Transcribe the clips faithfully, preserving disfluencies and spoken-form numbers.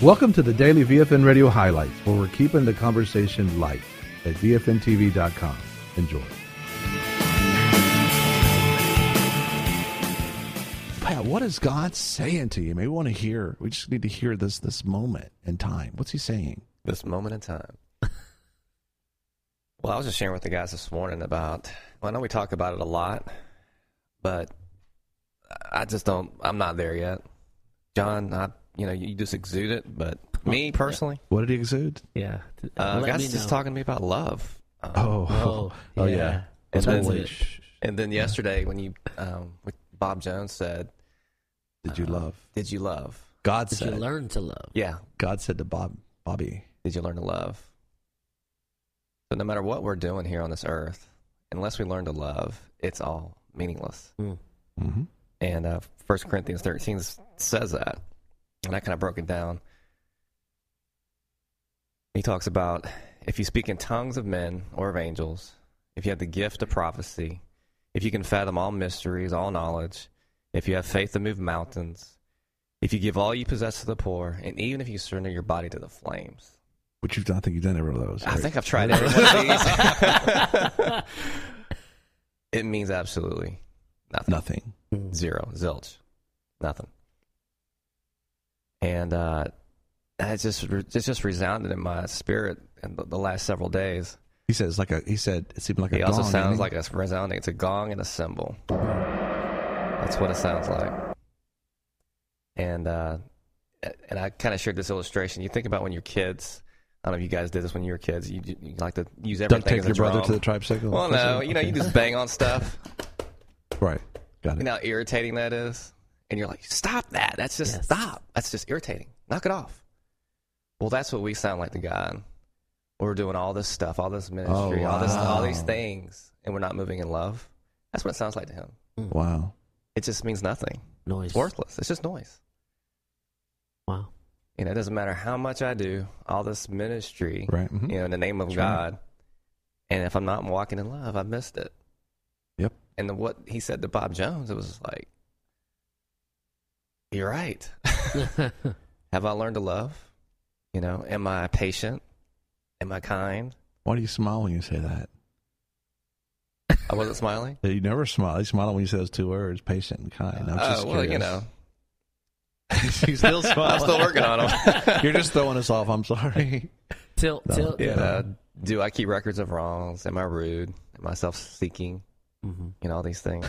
Welcome to the Daily V F N Radio Highlights, where we're keeping the conversation light at V F N T V dot com. Enjoy. Pat, what is God saying to you? Maybe we want to hear. We just need to hear this this moment in time. What's he saying? This moment in time. Well, I was just sharing with the guys this morning about, well, I know we talk about it a lot, but I just don't, I'm not there yet. John, I, you know, you just exude it, but me personally. What did he exude? Yeah. Uh, Let guys me just know. talking to me about love. Um, Oh, Oh, oh yeah. yeah. And Totally. then, and then yesterday when you, um, with Bob Jones said, Did you uh, love? Did you love? God Did said. you learn to love? Yeah. God said to Bob, Bobby. Did you learn to love? So no matter what we're doing here on this earth, unless we learn to love, it's all meaningless. Mm. Mm-hmm. And uh, First Corinthians thirteen says that. And I kind of broke it down. He talks about if you speak in tongues of men or of angels, if you have the gift of prophecy, if you can fathom all mysteries, all knowledge, if you have faith to move mountains, if you give all you possess to the poor, and even if you surrender your body to the flames. Which you've done, I think you've done every one of those. I right? think I've tried every one of these. It means absolutely nothing. Nothing. Zero. Zilch. Nothing. And uh, it just it just resounded in my spirit in the, the last several days. He says like a. He said it seemed like a He gong. also sounds didn't like a resounding. It's a gong and a cymbal. That's what it sounds like. And uh, and I kind of shared this illustration. You think about when you're kids. I don't know if you guys did this when you were kids. You, you like to use everything Duct tape as a your brother drum. to the tricycle. Well, no, you know, you just bang on stuff. Right. Got it. You know how irritating that is? And you're like, stop that. That's just, Yes. stop. That's just irritating. Knock it off. Well, that's what we sound like to God. We're doing all this stuff, all this ministry, Oh, all this, all these wow. things, and we're not moving in love. That's what it sounds like to him. Wow. It just means nothing. Noise. It's worthless. It's just noise. Wow. You know, it doesn't matter how much I do, all this ministry, Right. Mhm. you know, in the name of That's God. right. And if I'm not walking in love, I've missed it. Yep. And then what he said to Bob Jones, it was like, you're right. Have I learned to love? You know, am I patient? Am I kind? Why do you smile when you say that? I wasn't smiling. You never smile. You smile when you say those two words, patient and kind. I'm Oh, just well, you curious. know, you still smile. I'm still working on them. You're just throwing us off. I'm sorry. Till, No. till, Yeah. Uh, do I keep records of wrongs? Am I rude? Am I self-seeking? Mm-hmm. You know, all these things.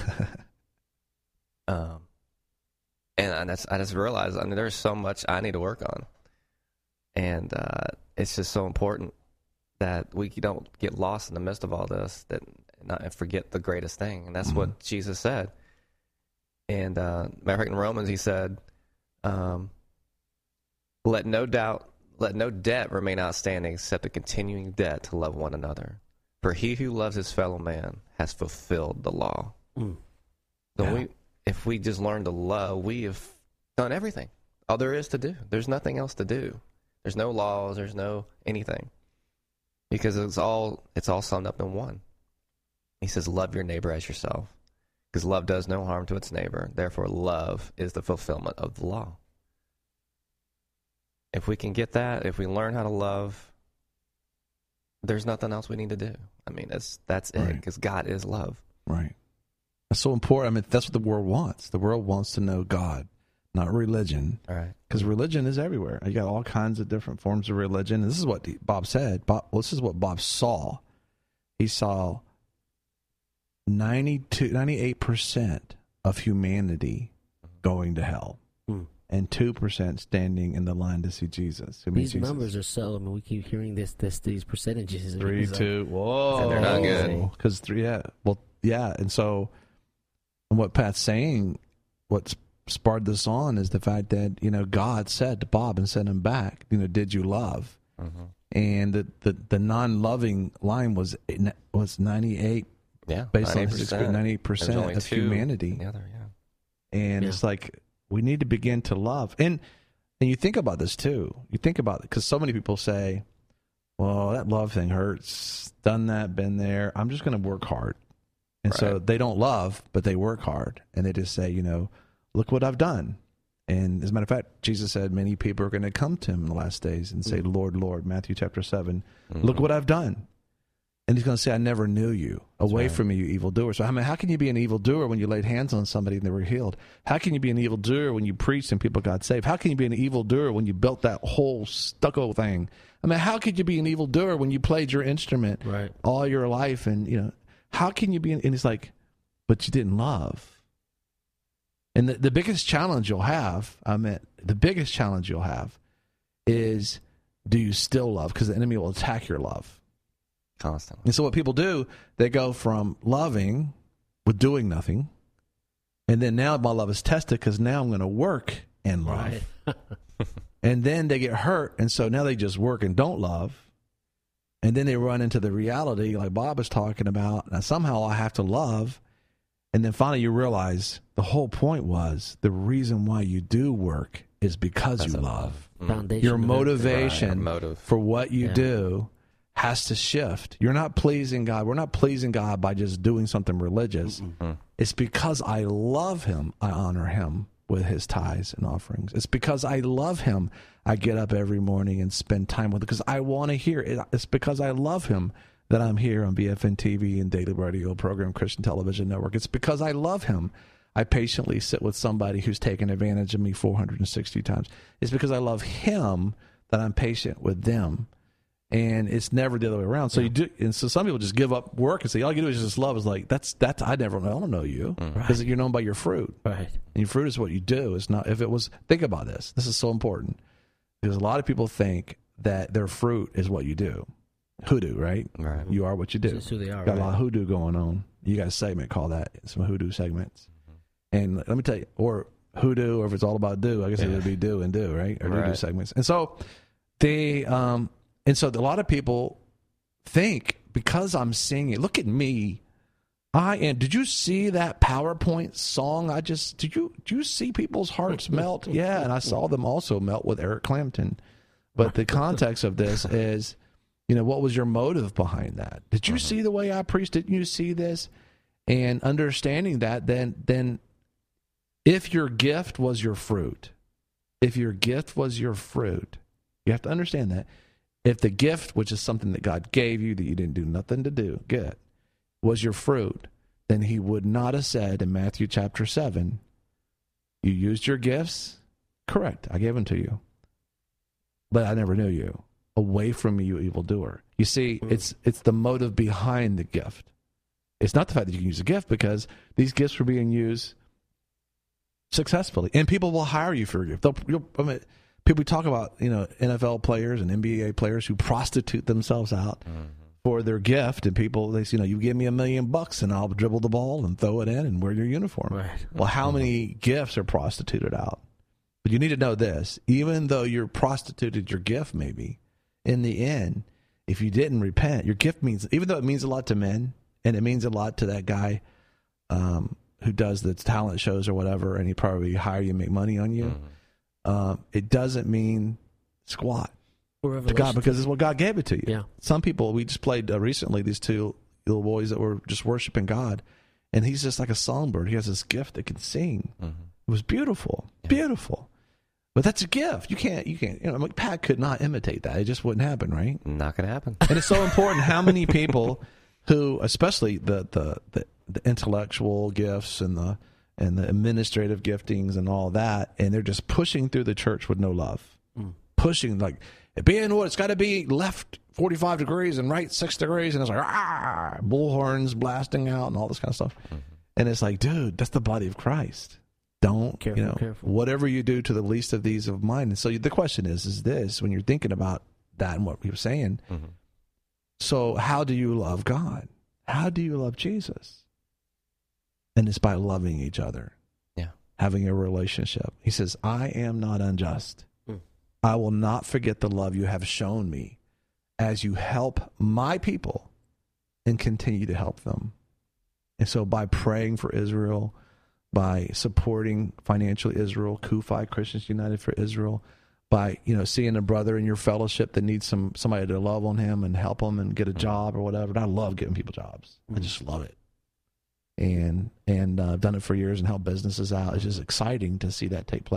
um, and I just, I just realized, I mean, there's so much I need to work on. And uh, it's just so important that we don't get lost in the midst of all this, that not and forget the greatest thing. And that's Mm-hmm. what Jesus said. And uh, matter of fact, in Romans, he said, um, let no doubt, let no debt remain outstanding except the continuing debt to love one another. For he who loves his fellow man has fulfilled the law. Mm. So Yeah. we, if we just learn to love, we have done everything. All there is to do. There's nothing else to do. There's no laws. There's no anything, because it's all it's all summed up in one. He says, "Love your neighbor as yourself," because love does no harm to its neighbor. Therefore, love is the fulfillment of the law. If we can get that, if we learn how to love, there's nothing else we need to do. I mean, that's that's it, Right. because God is love. Right. That's so important. I mean, that's what the world wants. The world wants to know God, not religion. All right. Because religion is everywhere. You got all kinds of different forms of religion. And this is what Bob said. Bob, well, this is what Bob saw. He saw ninety-two, ninety-eight percent of humanity going to hell. Hmm. And two percent standing in the line to see Jesus. Who meets These Jesus. numbers are so, I mean, we keep hearing this, this, these percentages. Three, It's like, two, whoa. And they're not good. Because three, yeah. Well, yeah. And so, and what Pat's saying, what's spurred this on is the fact that, you know, God said to Bob and sent him back, you know, did you love? Mm-hmm. And the, the, the non-loving line was was ninety-eight, Yeah. based on ninety his percent. ninety percent There's only of two humanity. in the other, yeah. And Yeah. it's like, we need to begin to love. And and you think about this too. You think about it, because so many people say, well, that love thing hurts. Done that, been there. I'm just going to work hard. And so Right. they don't love, but they work hard. And they just say, you know, look what I've done. And as a matter of fact, Jesus said many people are going to come to him in the last days and say, Lord, Lord, Matthew chapter seven, Mm-hmm. look what I've done. And he's going to say, I never knew you. Away right. from me, you evildoer. So I mean, how can you be an evildoer when you laid hands on somebody and they were healed? How can you be an evildoer when you preached and people got saved? How can you be an evildoer when you built that whole stucco thing? I mean, how could you be an evildoer when you played your instrument Right. all your life? And, you know, how can you be, an, and it's like, but you didn't love. And the, the biggest challenge you'll have, I mean, the biggest challenge you'll have is, do you still love? Because the enemy will attack your love. Constantly. And so what people do, they go from loving with doing nothing, and then now my love is tested because now I'm going to work and love. Right. And then they get hurt, and so now they just work and don't love. And then they run into the reality like Bob was talking about, now somehow I have to love. And then finally you realize the whole point was the reason why you do work is because That's you a love. Mm. Foundation. Your of everything. motivation Right, motive. for what you Yeah. do has to shift. You're not pleasing God. We're not pleasing God by just doing something religious. Mm. It's because I love him, I honor him with his tithes and offerings. It's because I love him, I get up every morning and spend time with him because I want to hear it. It's because I love him that I'm here on B F N T V and Daily Radio Program, Christian Television Network. It's because I love him. I patiently sit with somebody who's taken advantage of me four hundred sixty times. It's because I love him that I'm patient with them. And it's never the other way around. So yeah. you do, and so some people just give up work and say, all you do is just love. Is like, that's, that's, I never, I don't know you. Because Right. you're known by your fruit. Right. And your fruit is what you do. It's not, if it was, think about this. This is so important. Because a lot of people think that their fruit is what you do. Hoodoo, right? Right. You are what you do. That's who they are. Got right? a lot of hoodoo going on. You got a segment called that, some hoodoo segments. And let me tell you, or hoodoo, or if it's all about do, I guess it Yeah. would be do and do, right? Or hoodoo Right. segments. And so they, um, and so a lot of people think because I'm singing, look at me. I am. Did you see that PowerPoint song? I just did you did you see people's hearts melt? Yeah, and I saw them also melt with Eric Clapton. But the context of this is, you know, what was your motive behind that? Did you Uh-huh. see the way I preached? Didn't you see this? And understanding that, then then if your gift was your fruit, if your gift was your fruit, you have to understand that. If the gift, which is something that God gave you that you didn't do nothing to do, get, was your fruit, then he would not have said in Matthew chapter seven, you used your gifts? Correct, I gave them to you. But I never knew you. Away from me, you evildoer. You see, Mm. it's it's the motive behind the gift. It's not the fact that you can use a gift, because these gifts were being used successfully. And people will hire you for a gift. They'll, you'll, I mean, people talk about, you know, N F L players and N B A players who prostitute themselves out Mm-hmm. for their gift, and people, they say, you know, you give me a million bucks and I'll dribble the ball and throw it in and wear your uniform. Right. Well, how many gifts are prostituted out? But you need to know this, even though you're prostituted your gift, maybe, in the end, if you didn't repent, your gift means, even though it means a lot to men, and it means a lot to that guy um, who does the talent shows or whatever, and he probably hire you and make money on you, Mm-hmm. um, it doesn't mean squat Or to revelation. God, because it's what God gave it to you. Yeah. Some people, we just played uh, recently, these two little boys that were just worshiping God, and he's just like a songbird. He has this gift that can sing. Mm-hmm. It was beautiful, Yeah. beautiful. But that's a gift. You can't, you can't, you know, Pat could not imitate that. It just wouldn't happen, right? Not gonna happen. And it's so important how many people who, especially the, the, the, the intellectual gifts and the, and the administrative giftings and all that, and they're just pushing through the church with no love. Mm. Pushing, like, being what, it's got to be left forty-five degrees and right six degrees, and it's like, ah, bullhorns blasting out and all this kind of stuff. Mm-hmm. And it's like, dude, that's the body of Christ. Don't, Careful, you know, careful. whatever you do to the least of these of mine. And so the question is, is this, when you're thinking about that and what he was saying, Mm-hmm. so how do you love God? How do you love Jesus? And it's by loving each other. Yeah. Having a relationship. He says, I am not unjust. Mm. I will not forget the love you have shown me as you help my people and continue to help them. And so by praying for Israel, by supporting financially Israel, Kufi, Christians United for Israel, by, you know, seeing a brother in your fellowship that needs some somebody to love on him and help him and get a job or whatever. And I love giving people jobs. I just love it. And and uh, I've done it for years and helped businesses out. It's just exciting to see that take place.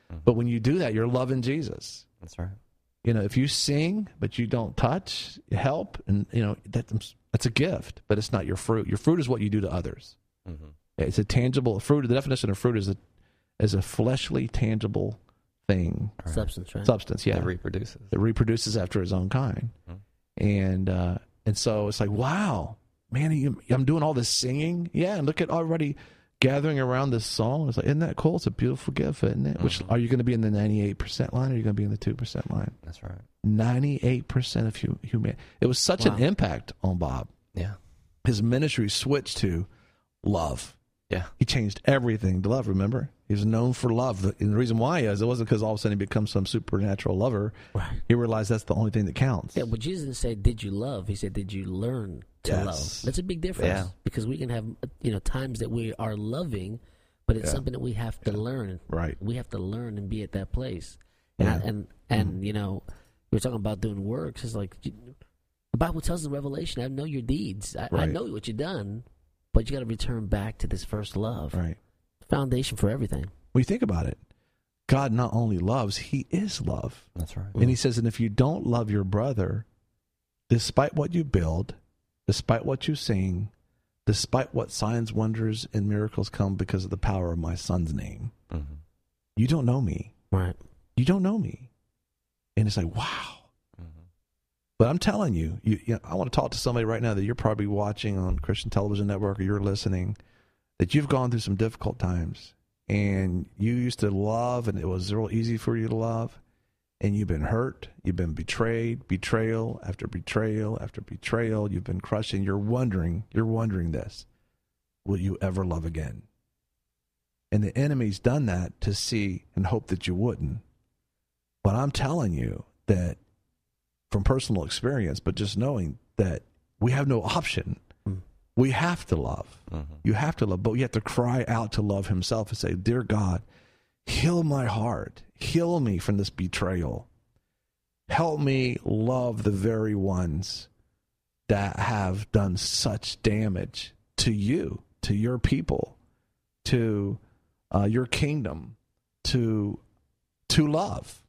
Mhm. But when you do that, you're loving Jesus. That's right. You know, if you sing but you don't touch, help, and you know that that's a gift, but it's not your fruit. Your fruit is what you do to others. Mm-hmm. It's a tangible fruit. The definition of fruit is a is a fleshly, tangible thing, Right. Substance, right? substance. Yeah, That reproduces. it reproduces after its own kind, Mhm. and uh, and so it's like, wow, man, you, I'm doing all this singing. Yeah, and look at already gathering around this song. It's like, isn't that cool? It's a beautiful gift, isn't it? Which Mhm. are you going to be in the ninety-eight percent line, or are you going to be in the two percent line? That's right. ninety-eight percent of hu- human. It was such an Wow. impact on Bob. Yeah. His ministry switched to love. Yeah. He changed everything to love, remember? He was known for love. And the reason why is it wasn't because all of a sudden he becomes some supernatural lover. Right. He realized that's the only thing that counts. Yeah, but Jesus didn't say, "Did you love?" He said, "Did you learn to Yes. love?" That's a big difference Yeah. because we can have you know times that we are loving, but it's Yeah. something that we have to learn. Right. We have to learn and be at that place. And Yeah. I, and and you know, we we're talking about doing works. It's like you, the Bible tells in Revelation, "I know your deeds. I, I Right. know what you've done, but you got to return back to this first love, Right. foundation for everything." When you think about it, God not only loves, he is love. That's right. And he says, and if you don't love your brother, despite what you build, despite what you sing, despite what signs, wonders, and miracles come because of the power of my son's name, Mm-hmm. you don't know me. Right. You don't know me. And it's like, wow. Mm-hmm. But I'm telling you, you, you know, I want to talk to somebody right now that you're probably watching on Christian Television Network or you're listening, that you've gone through some difficult times and you used to love and it was real easy for you to love, and you've been hurt, you've been betrayed, betrayal after betrayal after betrayal, you've been crushed, and you're wondering, you're wondering this, will you ever love again? And the enemy's done that to see and hope that you wouldn't. But I'm telling you that from personal experience, but just knowing that we have no option. Mm. We have to love. Mm-hmm. You have to love, but you have to cry out to love himself and say, dear God, heal my heart. Heal me from this betrayal. Help me love the very ones that have done such damage to you, to your people, to uh, your kingdom, to to love.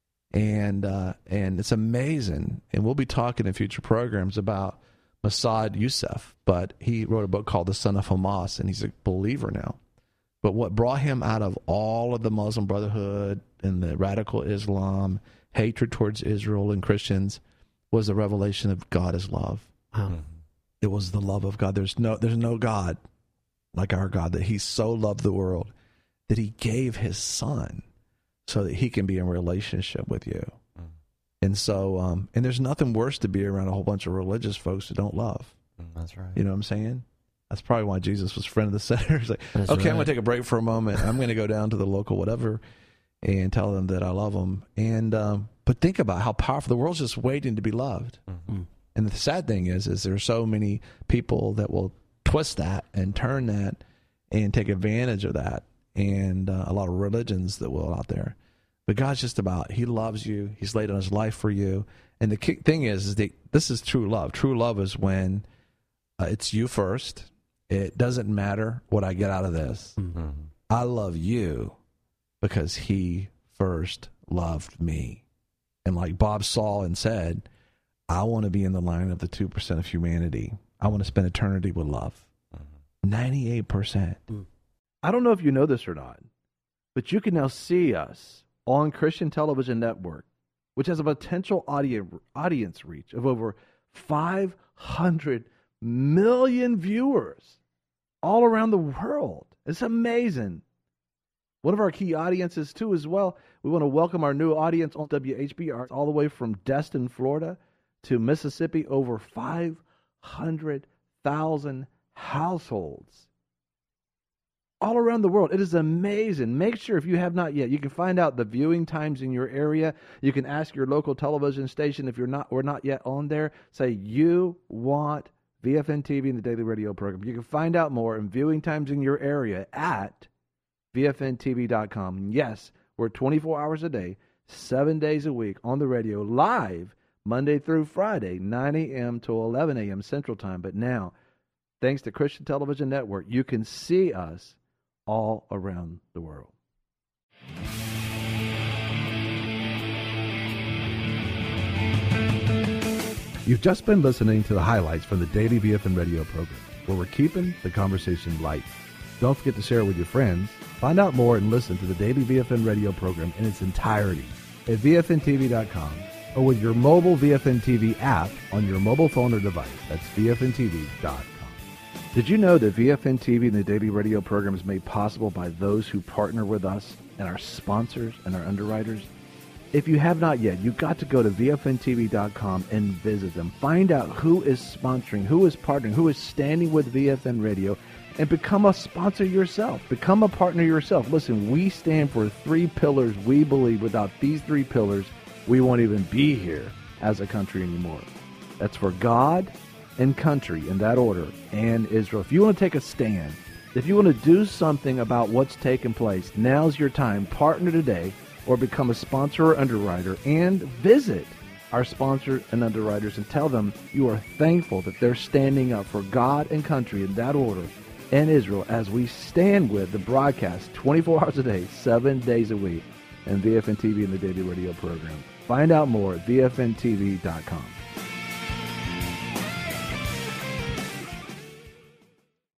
And uh, and it's amazing. And we'll be talking in future programs about Massad Youssef, but he wrote a book called The Son of Hamas, and he's a believer now. But what brought him out of all of the Muslim Brotherhood and the radical Islam, hatred towards Israel and Christians, was the revelation of God as love. Wow. Mm-hmm. It was the love of God. There's no there's no God like our God, that he so loved the world that he gave his son so that he can be in relationship with you. Mm-hmm. And so, um, and there's nothing worse to be around a whole bunch of religious folks who don't love. That's right. You know what I'm saying? That's probably why Jesus was friend of the sinner. He's like, That's okay, I'm right. going to take a break for a moment. I'm going to go down to the local whatever and tell them that I love them. And um, but think about how powerful the world's just waiting to be loved. Mm-hmm. Mm. And the sad thing is, is there's so many people that will twist that and turn that and take advantage of that, and uh, a lot of religions that will out there. But God's just about, he loves you. He's laid on his life for you. And the key thing is, is that this is true love. True love is when uh, it's you first. It doesn't matter what I get out of this. Mm-hmm. I love you because he first loved me. And like Bob saw and said, I want to be in the line of the two percent of humanity. I want to spend eternity with love. Mm-hmm. ninety-eight percent. Mm. I don't know if you know this or not, but you can now see us on Christian Television Network, which has a potential audience audience reach of over five hundred million viewers all around the world. It's amazing. One of our key audiences, too, as well. We want to welcome our new audience on W H B R all the way from Destin, Florida to Mississippi, over five hundred thousand households all around the world. It is amazing. Make sure, if you have not yet, you can find out the viewing times in your area. You can ask your local television station if you're not or not yet on there. Say you want V F N T V and the Daily Radio program. You can find out more and viewing times in your area at V F N T V dot com. Yes, we're twenty-four hours a day, seven days a week on the radio, live Monday through Friday, nine a.m. to eleven a.m. Central Time. But now, thanks to Christian Television Network, you can see us all around the world. You've just been listening to the highlights from the Daily V F N Radio program, where we're keeping the conversation light. Don't forget to share it with your friends. Find out more and listen to the Daily V F N Radio program in its entirety at V F N T V dot com or with your mobile V F N T V app on your mobile phone or device. That's V F N T V dot com. Did you know that V F N T V and the Daily Radio program is made possible by those who partner with us and our sponsors and our underwriters? If you have not yet, you've got to go to V F N T V dot com and visit them. Find out who is sponsoring, who is partnering, who is standing with V F N Radio, and become a sponsor yourself. Become a partner yourself. Listen, we stand for three pillars. We believe without these three pillars, we won't even be here as a country anymore. That's for God and country, in that order, and Israel. If you want to take a stand, if you want to do something about what's taking place, now's your time. Partner today or become a sponsor or underwriter, and visit our sponsors and underwriters and tell them you are thankful that they're standing up for God and country in that order and Israel as we stand with the broadcast twenty-four hours a day, seven days a week, and V F N T V and the Daily Radio program. Find out more at V F N T V dot com.